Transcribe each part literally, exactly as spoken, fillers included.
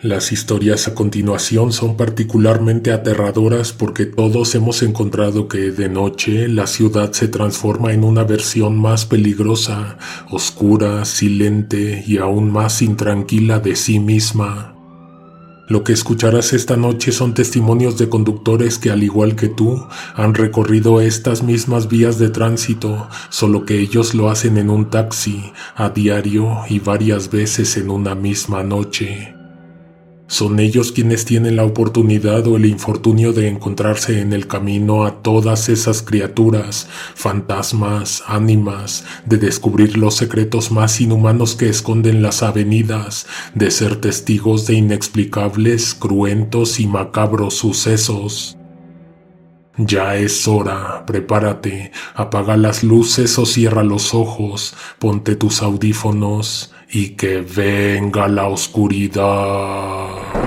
Las historias a continuación son particularmente aterradoras porque todos hemos encontrado que de noche la ciudad se transforma en una versión más peligrosa, oscura, silente y aún más intranquila de sí misma. Lo que escucharás esta noche son testimonios de conductores que, al igual que tú, han recorrido estas mismas vías de tránsito, solo que ellos lo hacen en un taxi, a diario y varias veces en una misma noche. Son ellos quienes tienen la oportunidad o el infortunio de encontrarse en el camino a todas esas criaturas, fantasmas, ánimas, de descubrir los secretos más inhumanos que esconden las avenidas, de ser testigos de inexplicables, cruentos y macabros sucesos. Ya es hora, prepárate, apaga las luces o cierra los ojos, ponte tus audífonos y que venga la oscuridad.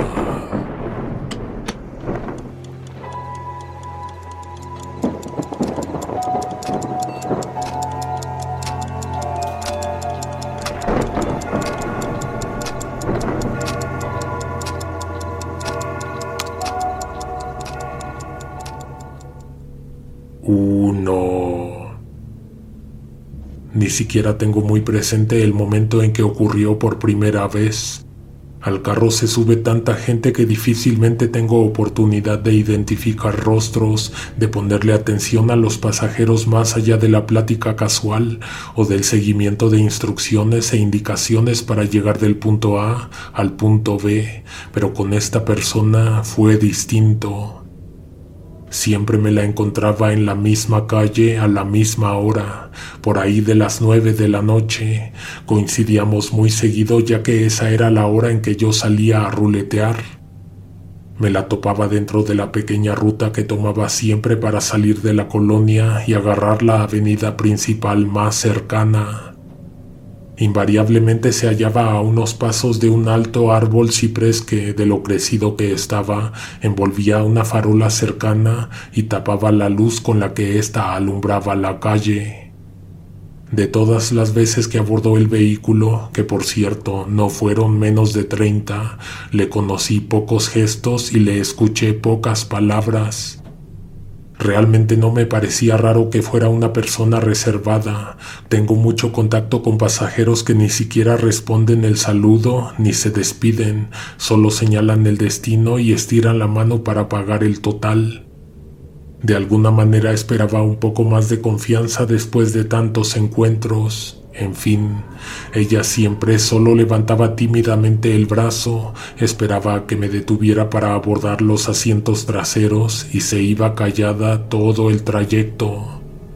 Uno. Ni siquiera tengo muy presente el momento en que ocurrió por primera vez. Al carro se sube tanta gente que difícilmente tengo oportunidad de identificar rostros, de ponerle atención a los pasajeros más allá de la plática casual o del seguimiento de instrucciones e indicaciones para llegar del punto A al punto B, pero con esta persona fue distinto. Siempre me la encontraba en la misma calle a la misma hora, por ahí de las nueve de la noche. Coincidíamos muy seguido ya que esa era la hora en que yo salía a ruletear. Me la topaba dentro de la pequeña ruta que tomaba siempre para salir de la colonia y agarrar la avenida principal más cercana. Invariablemente se hallaba a unos pasos de un alto árbol ciprés que, de lo crecido que estaba, envolvía una farola cercana y tapaba la luz con la que ésta alumbraba la calle. De todas las veces que abordó el vehículo, que por cierto no fueron menos de treinta, le conocí pocos gestos y le escuché pocas palabras. Realmente no me parecía raro que fuera una persona reservada. Tengo mucho contacto con pasajeros que ni siquiera responden el saludo ni se despiden, solo señalan el destino y estiran la mano para pagar el total. De alguna manera esperaba un poco más de confianza después de tantos encuentros. En fin, ella siempre solo levantaba tímidamente el brazo, esperaba a que me detuviera para abordar los asientos traseros y se iba callada todo el trayecto.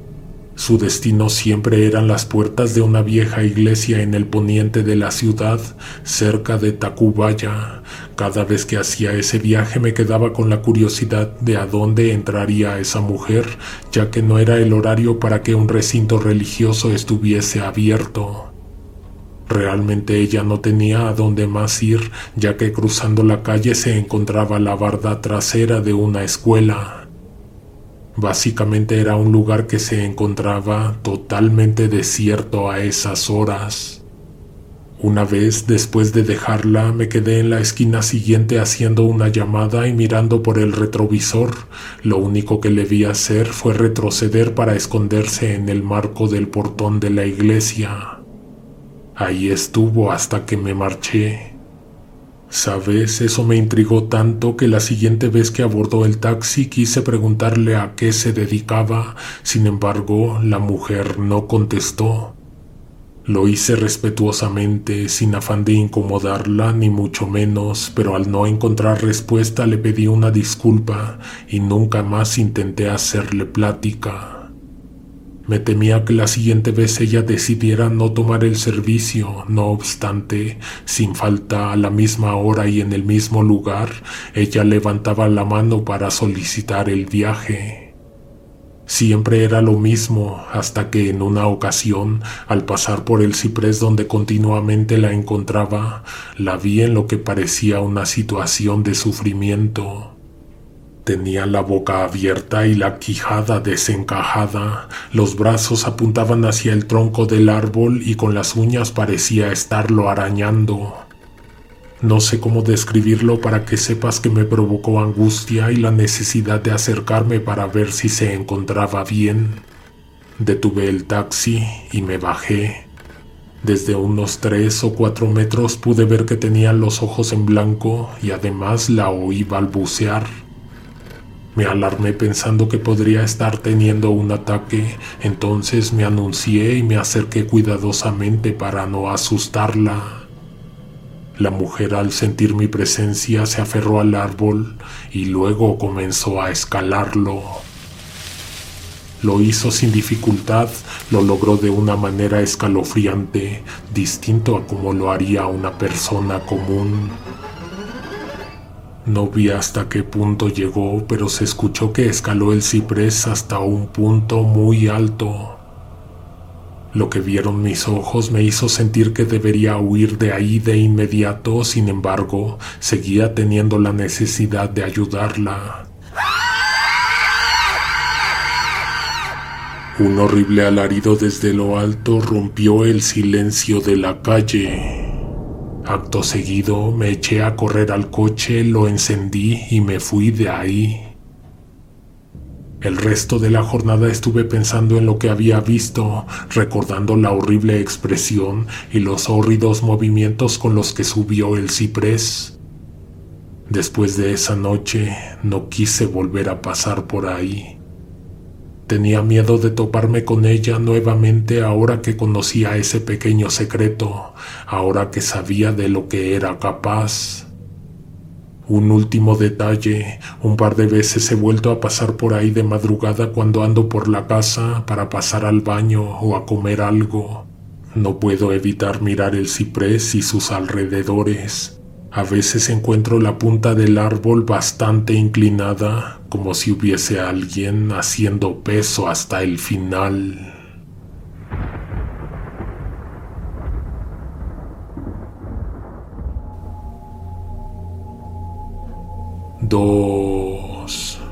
Su destino siempre eran las puertas de una vieja iglesia en el poniente de la ciudad, cerca de Tacubaya. Cada vez que hacía ese viaje me quedaba con la curiosidad de a dónde entraría esa mujer, ya que no era el horario para que un recinto religioso estuviese abierto. Realmente ella no tenía a dónde más ir, ya que cruzando la calle se encontraba la barda trasera de una escuela. Básicamente era un lugar que se encontraba totalmente desierto a esas horas. Una vez, después de dejarla, me quedé en la esquina siguiente haciendo una llamada y mirando por el retrovisor. Lo único que le vi hacer fue retroceder para esconderse en el marco del portón de la iglesia. Ahí estuvo hasta que me marché. ¿Sabes? Eso me intrigó tanto que la siguiente vez que abordó el taxi quise preguntarle a qué se dedicaba. Sin embargo, la mujer no contestó. Lo hice respetuosamente, sin afán de incomodarla, ni mucho menos, pero al no encontrar respuesta le pedí una disculpa y nunca más intenté hacerle plática. Me temía que la siguiente vez ella decidiera no tomar el servicio. No obstante, sin falta, a la misma hora y en el mismo lugar, ella levantaba la mano para solicitar el viaje. Siempre era lo mismo, hasta que en una ocasión, al pasar por el ciprés donde continuamente la encontraba, la vi en lo que parecía una situación de sufrimiento. Tenía la boca abierta y la quijada desencajada. Los brazos apuntaban hacia el tronco del árbol y con las uñas parecía estarlo arañando. No sé cómo describirlo para que sepas que me provocó angustia y la necesidad de acercarme para ver si se encontraba bien. Detuve el taxi y me bajé. Desde unos tres o cuatro metros pude ver que tenía los ojos en blanco y además la oí balbucear. Me alarmé pensando que podría estar teniendo un ataque, entonces me anuncié y me acerqué cuidadosamente para no asustarla. La mujer, al sentir mi presencia, se aferró al árbol y luego comenzó a escalarlo. Lo hizo sin dificultad, lo logró de una manera escalofriante, distinto a como lo haría una persona común. No vi hasta qué punto llegó, pero se escuchó que escaló el ciprés hasta un punto muy alto. Lo que vieron mis ojos me hizo sentir que debería huir de ahí de inmediato, sin embargo, seguía teniendo la necesidad de ayudarla. Un horrible alarido desde lo alto rompió el silencio de la calle. Acto seguido me eché a correr al coche, lo encendí y me fui de ahí. El resto de la jornada estuve pensando en lo que había visto, recordando la horrible expresión y los hórridos movimientos con los que subió el ciprés. Después de esa noche no quise volver a pasar por ahí. Tenía miedo de toparme con ella nuevamente ahora que conocía ese pequeño secreto, ahora que sabía de lo que era capaz. Un último detalle, un par de veces he vuelto a pasar por ahí de madrugada cuando ando por la casa para pasar al baño o a comer algo. No puedo evitar mirar el ciprés y sus alrededores. A veces encuentro la punta del árbol bastante inclinada, como si hubiese alguien haciendo peso hasta el final. dos.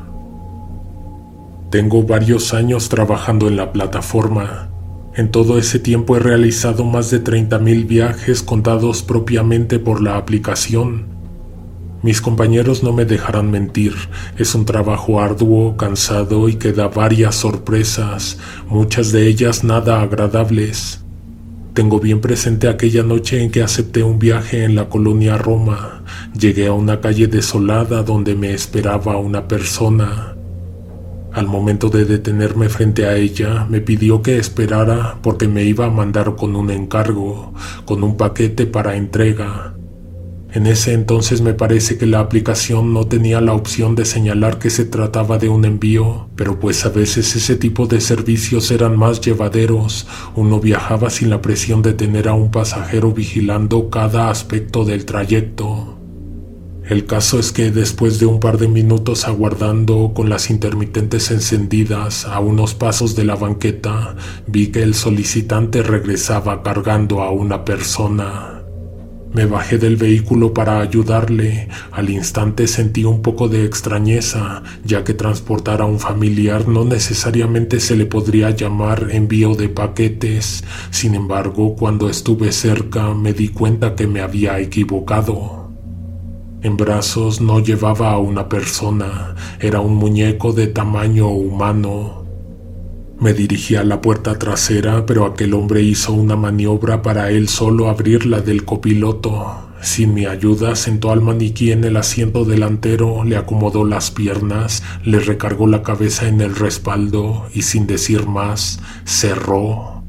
Tengo varios años trabajando en la plataforma. En todo ese tiempo he realizado más de treinta mil viajes contados propiamente por la aplicación. Mis compañeros no me dejarán mentir, es un trabajo arduo, cansado y que da varias sorpresas, muchas de ellas nada agradables. Tengo bien presente aquella noche en que acepté un viaje en la colonia Roma. Llegué a una calle desolada donde me esperaba una persona. Al momento de detenerme frente a ella, me pidió que esperara porque me iba a mandar con un encargo, con un paquete para entrega. En ese entonces me parece que la aplicación no tenía la opción de señalar que se trataba de un envío, pero pues a veces ese tipo de servicios eran más llevaderos. Uno viajaba sin la presión de tener a un pasajero vigilando cada aspecto del trayecto. El caso es que después de un par de minutos aguardando con las intermitentes encendidas a unos pasos de la banqueta, vi que el solicitante regresaba cargando a una persona. Me bajé del vehículo para ayudarle. Al instante sentí un poco de extrañeza, ya que transportar a un familiar no necesariamente se le podría llamar envío de paquetes. Sin embargo, cuando estuve cerca me di cuenta que me había equivocado. En brazos no llevaba a una persona, era un muñeco de tamaño humano. Me dirigí a la puerta trasera, pero aquel hombre hizo una maniobra para él solo abrir la del copiloto. Sin mi ayuda, sentó al maniquí en el asiento delantero, le acomodó las piernas, le recargó la cabeza en el respaldo y sin decir más, cerró.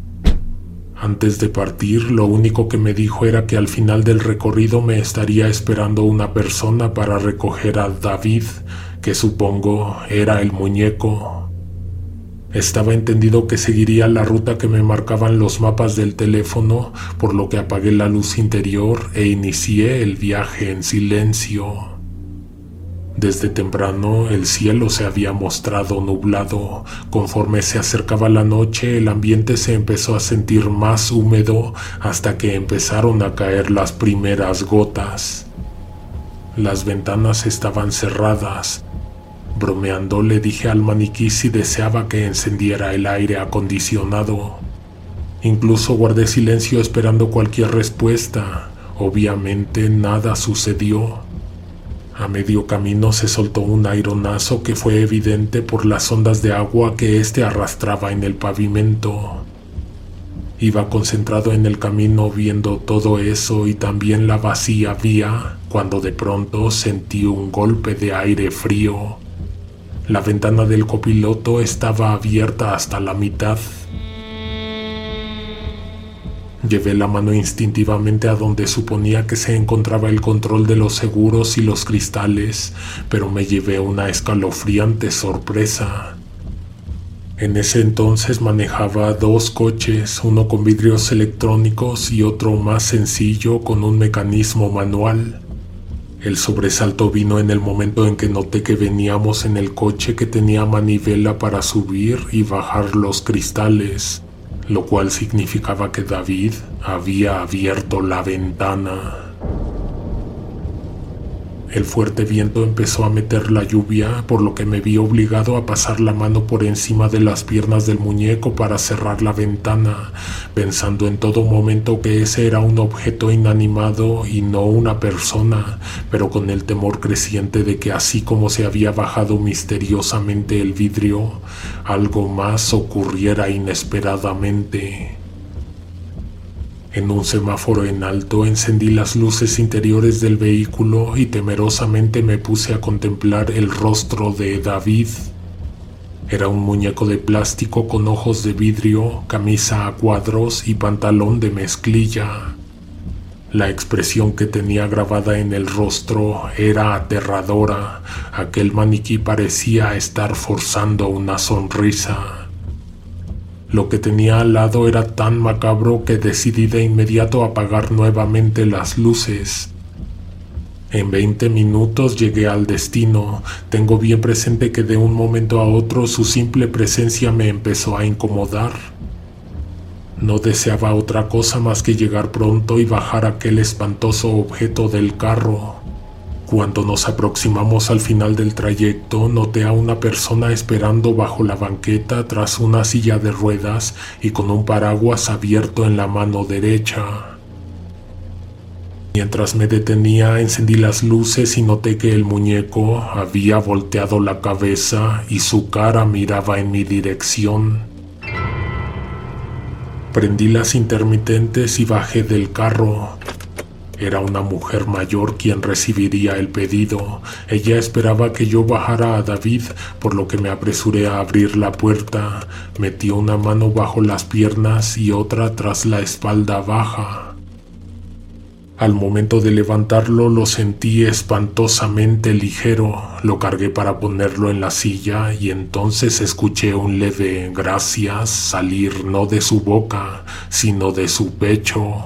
Antes de partir, lo único que me dijo era que al final del recorrido me estaría esperando una persona para recoger a David, que supongo era el muñeco. Estaba entendido que seguiría la ruta que me marcaban los mapas del teléfono, por lo que apagué la luz interior e inicié el viaje en silencio. Desde temprano el cielo se había mostrado nublado. Conforme se acercaba la noche, el ambiente se empezó a sentir más húmedo hasta que empezaron a caer las primeras gotas. Las ventanas estaban cerradas. Bromeando le dije al maniquí si deseaba que encendiera el aire acondicionado. Incluso guardé silencio esperando cualquier respuesta. Obviamente nada sucedió. A medio camino se soltó un aironazo que fue evidente por las ondas de agua que éste arrastraba en el pavimento. Iba concentrado en el camino viendo todo eso y también la vacía vía, cuando de pronto sentí un golpe de aire frío. La ventana del copiloto estaba abierta hasta la mitad. Llevé la mano instintivamente a donde suponía que se encontraba el control de los seguros y los cristales, pero me llevé una escalofriante sorpresa. En ese entonces manejaba dos coches, uno con vidrios electrónicos y otro más sencillo con un mecanismo manual. El sobresalto vino en el momento en que noté que veníamos en el coche que tenía manivela para subir y bajar los cristales, lo cual significaba que David había abierto la ventana. El fuerte viento empezó a meter la lluvia, por lo que me vi obligado a pasar la mano por encima de las piernas del muñeco para cerrar la ventana, pensando en todo momento que ese era un objeto inanimado y no una persona, pero con el temor creciente de que así como se había bajado misteriosamente el vidrio, algo más ocurriera inesperadamente. En un semáforo en alto encendí las luces interiores del vehículo y temerosamente me puse a contemplar el rostro de David. Era un muñeco de plástico con ojos de vidrio, camisa a cuadros y pantalón de mezclilla. La expresión que tenía grabada en el rostro era aterradora. Aquel maniquí parecía estar forzando una sonrisa. Lo que tenía al lado era tan macabro que decidí de inmediato apagar nuevamente las luces. En veinte minutos llegué al destino. Tengo bien presente que de un momento a otro su simple presencia me empezó a incomodar. No deseaba otra cosa más que llegar pronto y bajar aquel espantoso objeto del carro. Cuando nos aproximamos al final del trayecto, noté a una persona esperando bajo la banqueta tras una silla de ruedas y con un paraguas abierto en la mano derecha. Mientras me detenía, encendí las luces y noté que el muñeco había volteado la cabeza y su cara miraba en mi dirección. Prendí las intermitentes y bajé del carro. Era una mujer mayor quien recibiría el pedido. Ella esperaba que yo bajara a David, por lo que me apresuré a abrir la puerta. Metí una mano bajo las piernas y otra tras la espalda baja. Al momento de levantarlo lo sentí espantosamente ligero. Lo cargué para ponerlo en la silla y entonces escuché un leve "gracias" salir no de su boca, sino de su pecho.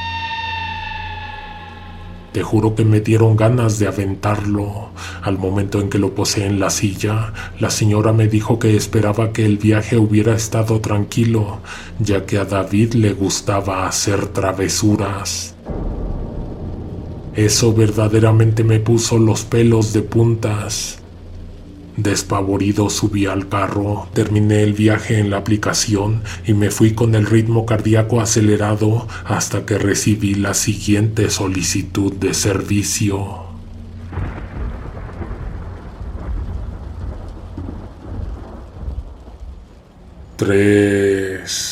Te juro que me dieron ganas de aventarlo. Al momento en que lo posé en la silla, la señora me dijo que esperaba que el viaje hubiera estado tranquilo, ya que a David le gustaba hacer travesuras. Eso verdaderamente me puso los pelos de puntas. Despavorido subí al carro, terminé el viaje en la aplicación y me fui con el ritmo cardíaco acelerado hasta que recibí la siguiente solicitud de servicio. tres.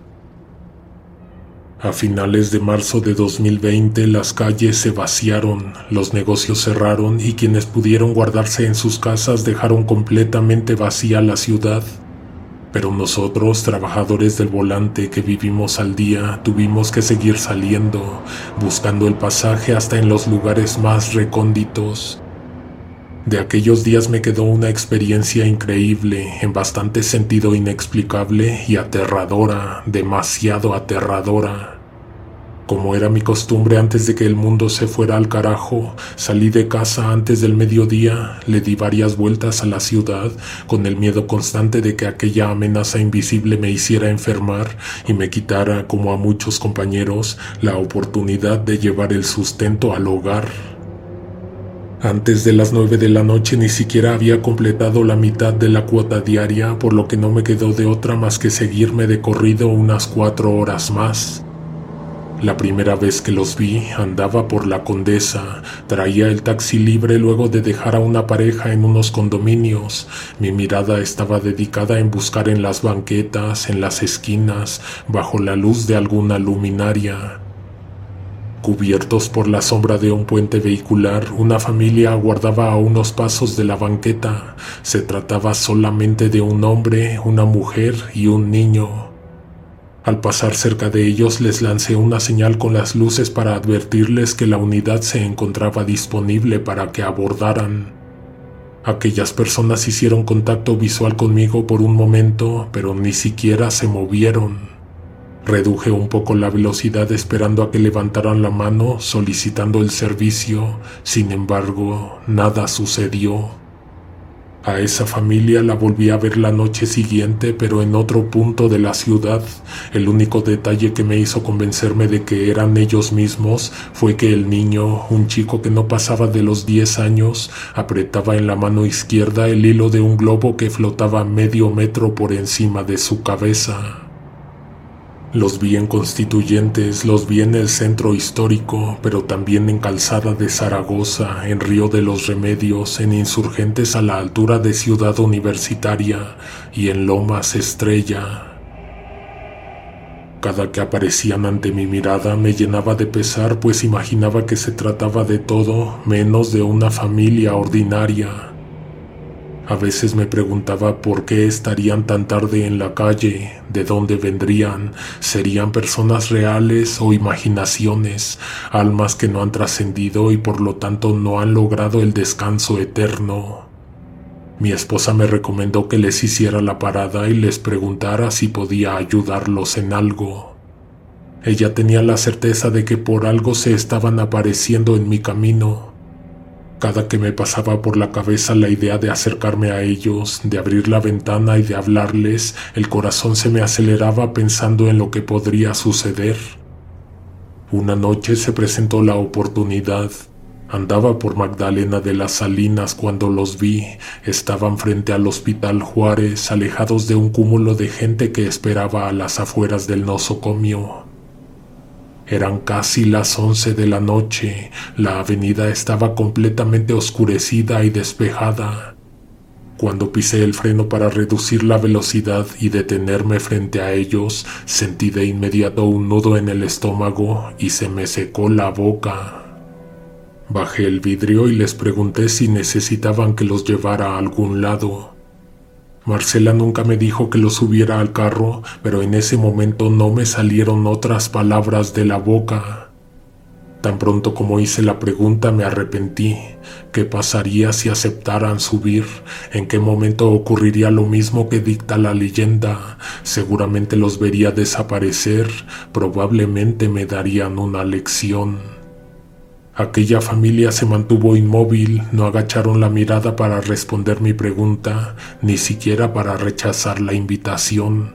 A finales de marzo de dos mil veinte las calles se vaciaron, los negocios cerraron y quienes pudieron guardarse en sus casas dejaron completamente vacía la ciudad. Pero nosotros, trabajadores del volante que vivimos al día, tuvimos que seguir saliendo, buscando el pasaje hasta en los lugares más recónditos. De aquellos días me quedó una experiencia increíble, en bastante sentido inexplicable y aterradora, demasiado aterradora. Como era mi costumbre antes de que el mundo se fuera al carajo, salí de casa antes del mediodía, le di varias vueltas a la ciudad, con el miedo constante de que aquella amenaza invisible me hiciera enfermar y me quitara, como a muchos compañeros, la oportunidad de llevar el sustento al hogar. Antes de las nueve de la noche ni siquiera había completado la mitad de la cuota diaria, por lo que no me quedó de otra más que seguirme de corrido unas cuatro horas más. La primera vez que los vi, andaba por la Condesa, traía el taxi libre luego de dejar a una pareja en unos condominios. Mi mirada estaba dedicada en buscar en las banquetas, en las esquinas, bajo la luz de alguna luminaria. Cubiertos por la sombra de un puente vehicular, una familia aguardaba a unos pasos de la banqueta. Se trataba solamente de un hombre, una mujer y un niño. Al pasar cerca de ellos les lancé una señal con las luces para advertirles que la unidad se encontraba disponible para que abordaran. Aquellas personas hicieron contacto visual conmigo por un momento, pero ni siquiera se movieron. Reduje un poco la velocidad esperando a que levantaran la mano solicitando el servicio, sin embargo, nada sucedió. A esa familia la volví a ver la noche siguiente, pero en otro punto de la ciudad. El único detalle que me hizo convencerme de que eran ellos mismos fue que el niño, un chico que no pasaba de los diez años, apretaba en la mano izquierda el hilo de un globo que flotaba medio metro por encima de su cabeza. Los vi en Constituyentes, los vi en el centro histórico, pero también en Calzada de Zaragoza, en Río de los Remedios, en Insurgentes a la altura de Ciudad Universitaria y en Lomas Estrella. Cada que aparecían ante mi mirada me llenaba de pesar, pues imaginaba que se trataba de todo menos de una familia ordinaria. A veces me preguntaba por qué estarían tan tarde en la calle, de dónde vendrían, serían personas reales o imaginaciones, almas que no han trascendido y por lo tanto no han logrado el descanso eterno. Mi esposa me recomendó que les hiciera la parada y les preguntara si podía ayudarlos en algo. Ella tenía la certeza de que por algo se estaban apareciendo en mi camino. Cada que me pasaba por la cabeza la idea de acercarme a ellos, de abrir la ventana y de hablarles, el corazón se me aceleraba pensando en lo que podría suceder. Una noche se presentó la oportunidad. Andaba por Magdalena de las Salinas cuando los vi. Estaban frente al Hospital Juárez, alejados de un cúmulo de gente que esperaba a las afueras del nosocomio. Eran casi las once de la noche, la avenida estaba completamente oscurecida y despejada. Cuando pisé el freno para reducir la velocidad y detenerme frente a ellos, sentí de inmediato un nudo en el estómago y se me secó la boca. Bajé el vidrio y les pregunté si necesitaban que los llevara a algún lado. Marcela nunca me dijo que lo subiera al carro, pero en ese momento no me salieron otras palabras de la boca. Tan pronto como hice la pregunta me arrepentí. ¿Qué pasaría si aceptaran subir? ¿En qué momento ocurriría lo mismo que dicta la leyenda? Seguramente los vería desaparecer, probablemente me darían una lección. Aquella familia se mantuvo inmóvil, no agacharon la mirada para responder mi pregunta, ni siquiera para rechazar la invitación.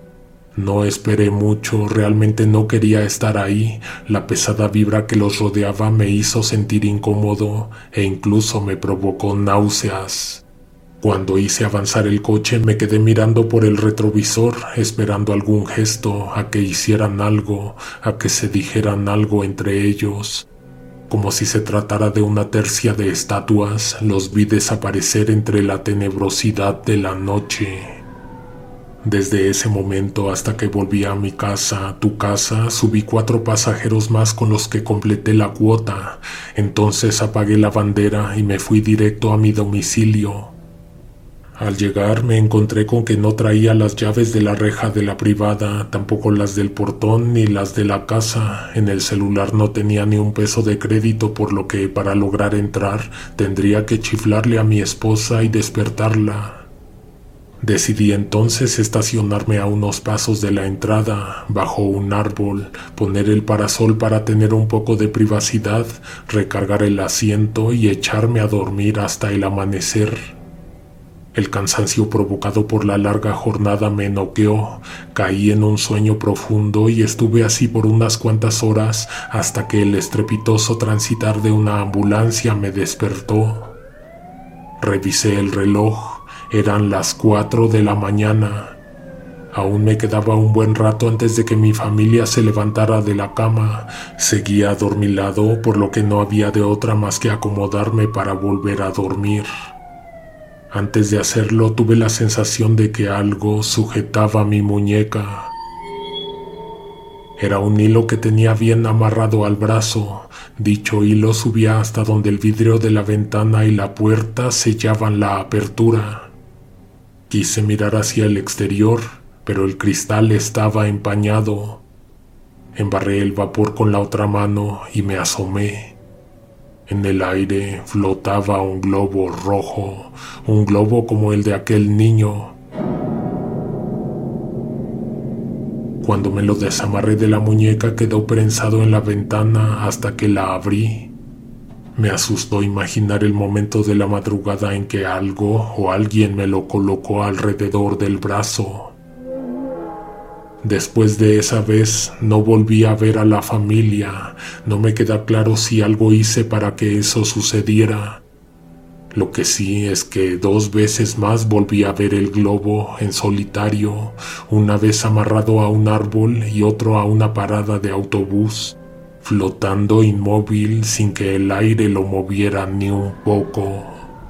No esperé mucho, realmente no quería estar ahí. La pesada vibra que los rodeaba me hizo sentir incómodo e incluso me provocó náuseas. Cuando hice avanzar el coche me quedé mirando por el retrovisor, esperando algún gesto, a que hicieran algo, a que se dijeran algo entre ellos. Como si se tratara de una tercia de estatuas, los vi desaparecer entre la tenebrosidad de la noche. Desde ese momento hasta que volví a mi casa, tu casa, subí cuatro pasajeros más con los que completé la cuota. Entonces apagué la bandera y me fui directo a mi domicilio. Al llegar me encontré con que no traía las llaves de la reja de la privada, tampoco las del portón ni las de la casa. En el celular no tenía ni un peso de crédito, por lo que para lograr entrar tendría que chiflarle a mi esposa y despertarla. Decidí entonces estacionarme a unos pasos de la entrada, bajo un árbol, poner el parasol para tener un poco de privacidad, recargar el asiento y echarme a dormir hasta el amanecer. El cansancio provocado por la larga jornada me noqueó, caí en un sueño profundo y estuve así por unas cuantas horas hasta que el estrepitoso transitar de una ambulancia me despertó. Revisé el reloj, eran las cuatro de la mañana. Aún me quedaba un buen rato antes de que mi familia se levantara de la cama. Seguía adormilado, por lo que no había de otra más que acomodarme para volver a dormir. Antes de hacerlo, tuve la sensación de que algo sujetaba mi muñeca. Era un hilo que tenía bien amarrado al brazo. Dicho hilo subía hasta donde el vidrio de la ventana y la puerta sellaban la apertura. Quise mirar hacia el exterior, pero el cristal estaba empañado. Embarré el vapor con la otra mano y me asomé. En el aire flotaba un globo rojo, un globo como el de aquel niño. Cuando me lo desamarré de la muñeca, quedó prensado en la ventana hasta que la abrí. Me asustó imaginar el momento de la madrugada en que algo o alguien me lo colocó alrededor del brazo. Después de esa vez no volví a ver a la familia. No me queda claro si algo hice para que eso sucediera. Lo que sí es que dos veces más volví a ver el globo en solitario, una vez amarrado a un árbol y otro a una parada de autobús, flotando inmóvil sin que el aire lo moviera ni un poco.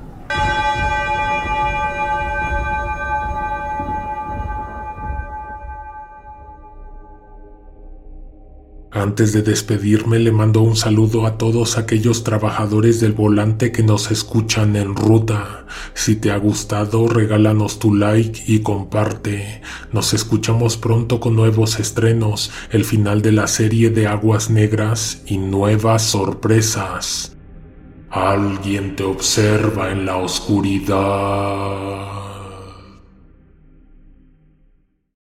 Antes de despedirme, le mando un saludo a todos aquellos trabajadores del volante que nos escuchan en ruta. Si te ha gustado, regálanos tu like y comparte. Nos escuchamos pronto con nuevos estrenos, el final de la serie de Aguas Negras y nuevas sorpresas. Alguien te observa en la oscuridad.